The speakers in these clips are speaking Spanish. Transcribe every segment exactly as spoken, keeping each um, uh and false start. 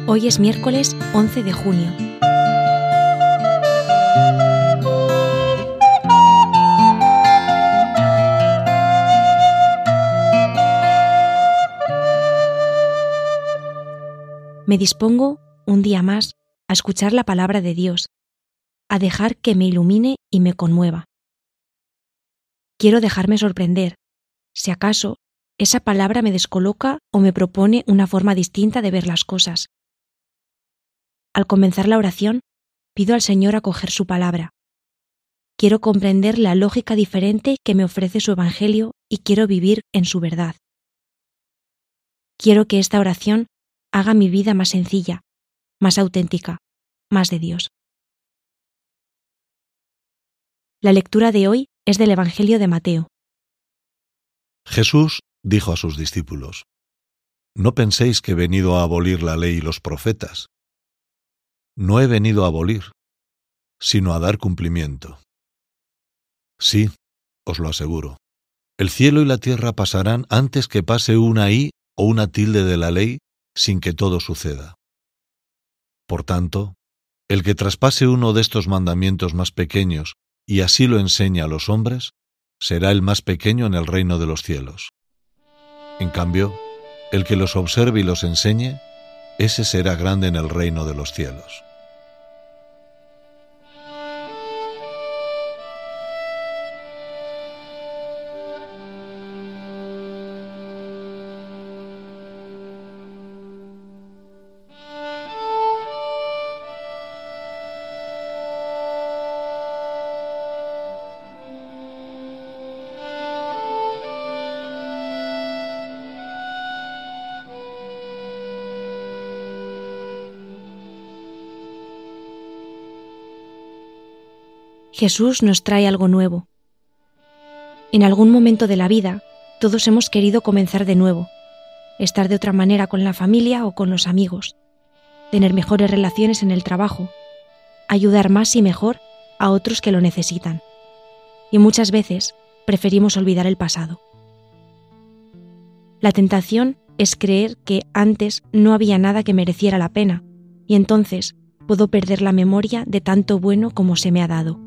Hoy es miércoles once de junio. Me dispongo, un día más, a escuchar la palabra de Dios, a dejar que me ilumine y me conmueva. Quiero dejarme sorprender, si acaso esa palabra me descoloca o me propone una forma distinta de ver las cosas. Al comenzar la oración, pido al Señor acoger su palabra. Quiero comprender la lógica diferente que me ofrece su Evangelio y quiero vivir en su verdad. Quiero que esta oración haga mi vida más sencilla, más auténtica, más de Dios. La lectura de hoy es del Evangelio de Mateo. Jesús dijo a sus discípulos: No penséis que he venido a abolir la ley y los profetas. No he venido a abolir, sino a dar cumplimiento. Sí, os lo aseguro, el cielo y la tierra pasarán antes que pase una i o una tilde de la ley sin que todo suceda. Por tanto, el que traspase uno de estos mandamientos más pequeños y así lo enseña a los hombres, será el más pequeño en el reino de los cielos. En cambio, el que los observe y los enseñe, ese será grande en el reino de los cielos. Jesús nos trae algo nuevo. En algún momento de la vida, todos hemos querido comenzar de nuevo, estar de otra manera con la familia o con los amigos, tener mejores relaciones en el trabajo, ayudar más y mejor a otros que lo necesitan. Y muchas veces preferimos olvidar el pasado. La tentación es creer que antes no había nada que mereciera la pena, y entonces puedo perder la memoria de tanto bueno como se me ha dado.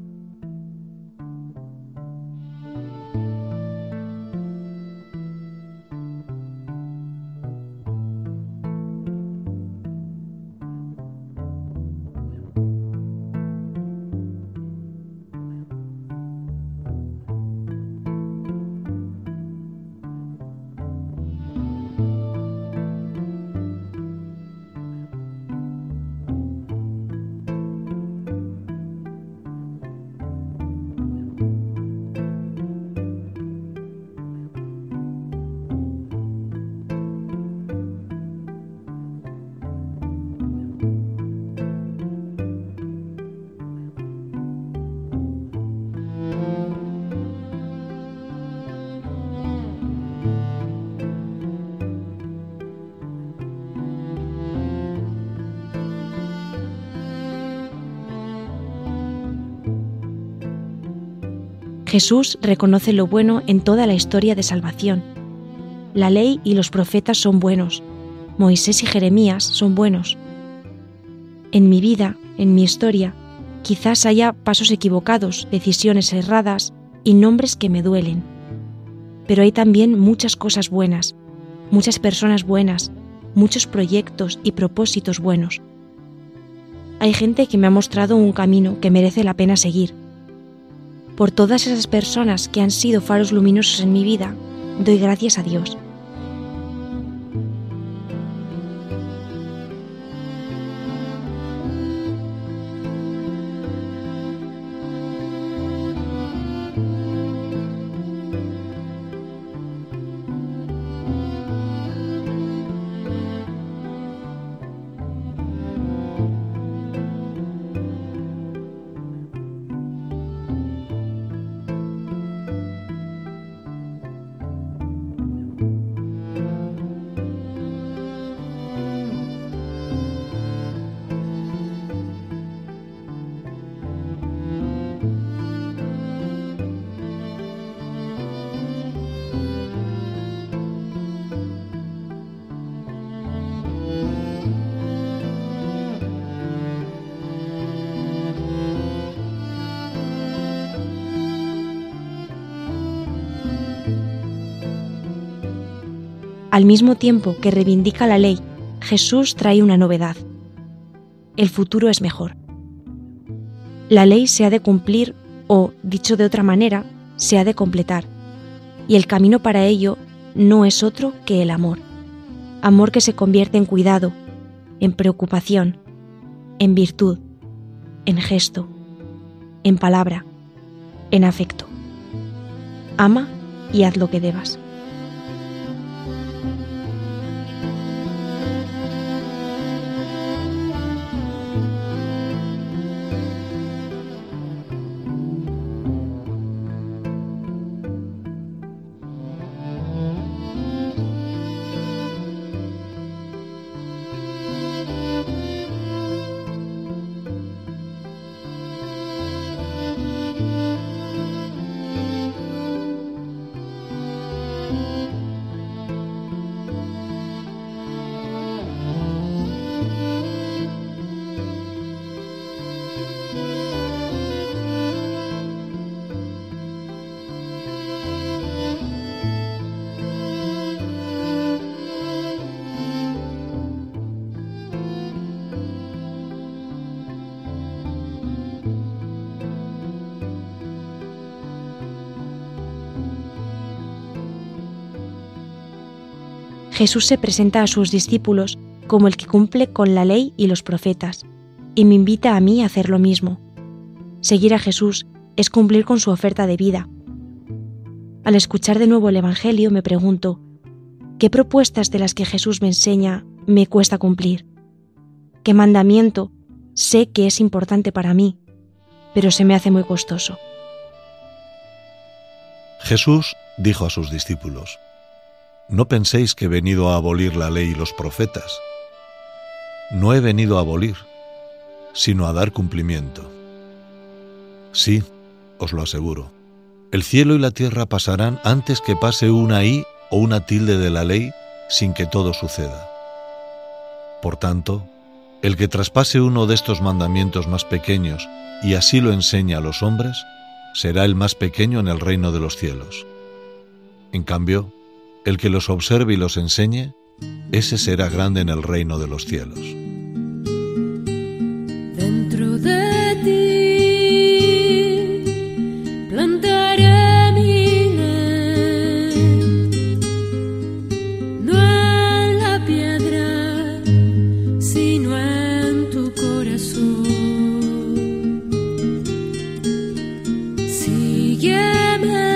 Jesús reconoce lo bueno en toda la historia de salvación. La ley y los profetas son buenos. Moisés y Jeremías son buenos. En mi vida, en mi historia, quizás haya pasos equivocados, decisiones erradas y nombres que me duelen. Pero hay también muchas cosas buenas, muchas personas buenas, muchos proyectos y propósitos buenos. Hay gente que me ha mostrado un camino que merece la pena seguir. Por todas esas personas que han sido faros luminosos en mi vida, doy gracias a Dios. Al mismo tiempo que reivindica la ley, Jesús trae una novedad. El futuro es mejor. La ley se ha de cumplir o, dicho de otra manera, se ha de completar, y el camino para ello no es otro que el amor. Amor que se convierte en cuidado, en preocupación, en virtud, en gesto, en palabra, en afecto. Ama y haz lo que debas. Jesús se presenta a sus discípulos como el que cumple con la ley y los profetas, y me invita a mí a hacer lo mismo. Seguir a Jesús es cumplir con su oferta de vida. Al escuchar de nuevo el Evangelio me pregunto, ¿qué propuestas de las que Jesús me enseña me cuesta cumplir? ¿Qué mandamiento sé que es importante para mí, pero se me hace muy costoso? Jesús dijo a sus discípulos: No penséis que he venido a abolir la ley y los profetas. No he venido a abolir, sino a dar cumplimiento. Sí, os lo aseguro, el cielo y la tierra pasarán antes que pase una i o una tilde de la ley sin que todo suceda. Por tanto, el que traspase uno de estos mandamientos más pequeños y así lo enseña a los hombres, será el más pequeño en el reino de los cielos. En cambio, el que los observe y los enseñe, ese será grande en el reino de los cielos. Dentro de ti plantaré mi ley, no en la piedra, sino en tu corazón. Sígueme.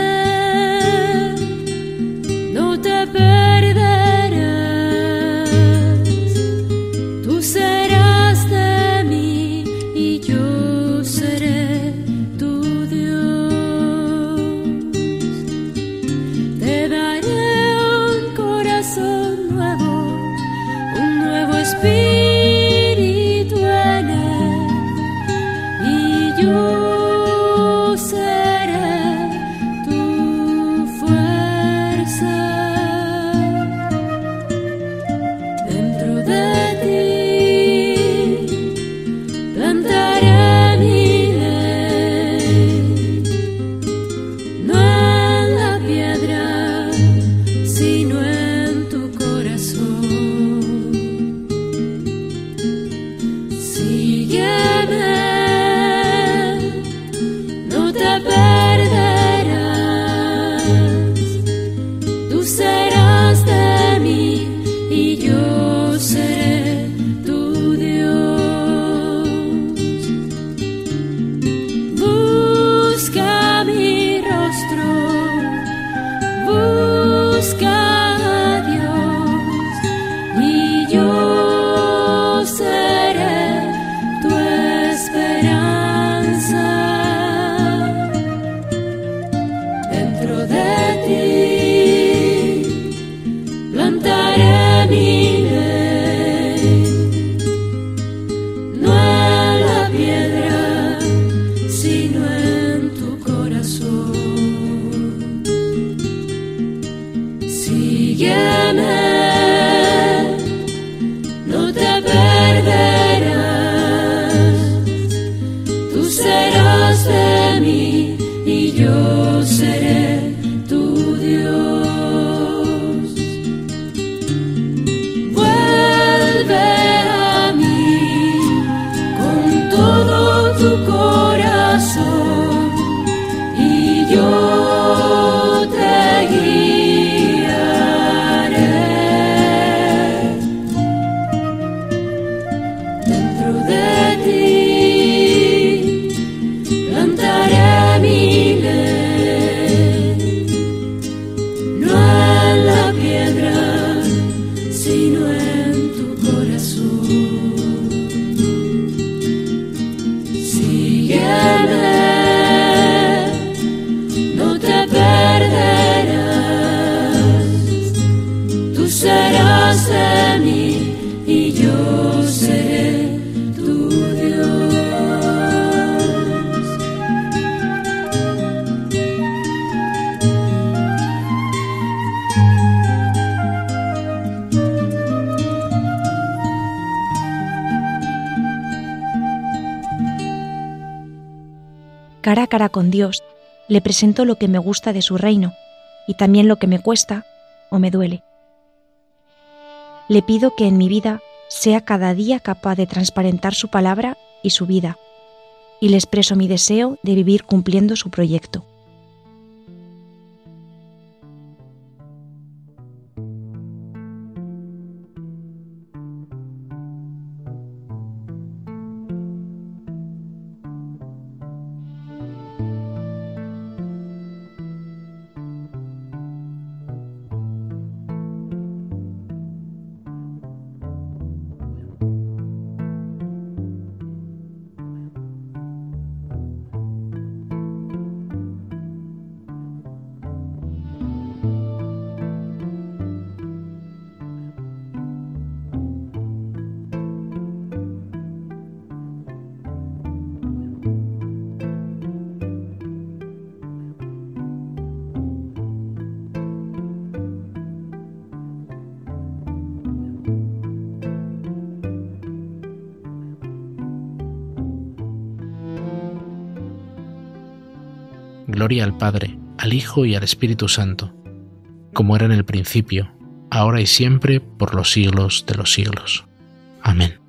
sino en tu corazón. Sígueme, no te perderás, tú serás de mí y yo seré tu Dios. Cara a cara con Dios, le presento lo que me gusta de su reino y también lo que me cuesta o me duele. Le pido que en mi vida sea cada día capaz de transparentar su palabra y su vida, y le expreso mi deseo de vivir cumpliendo su proyecto. Gloria al Padre, al Hijo y al Espíritu Santo, como era en el principio, ahora y siempre, por los siglos de los siglos. Amén.